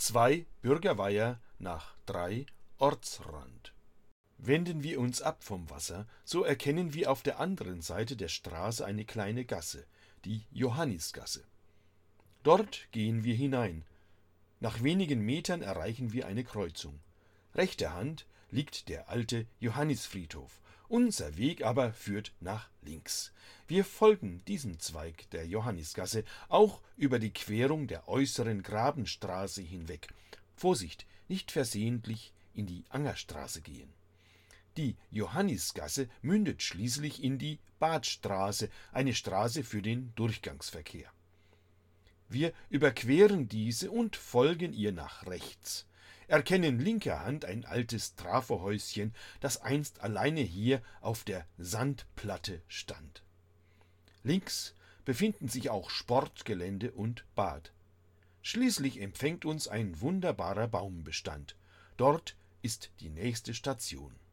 2 Bürgerweiher nach 3 Ortsrand. Wenden wir uns ab vom Wasser, so erkennen wir auf der anderen Seite der Straße eine kleine Gasse, die Johannisgasse. Dort gehen wir hinein. Nach wenigen Metern erreichen wir eine Kreuzung. Rechter Hand liegt der alte Johannisfriedhof. Unser Weg aber führt nach links. Wir folgen diesem Zweig der Johannisgasse, auch über die Querung der äußeren Grabenstraße hinweg. Vorsicht, nicht versehentlich in die Angerstraße gehen. Die Johannisgasse mündet schließlich in die Badstraße, eine Straße für den Durchgangsverkehr. Wir überqueren diese und folgen ihr nach rechts, erkennen linker Hand ein altes Trafohäuschen, das einst alleine hier auf der Sandplatte stand. Links befinden sich auch Sportgelände und Bad. Schließlich empfängt uns ein wunderbarer Baumbestand. Dort ist die nächste Station.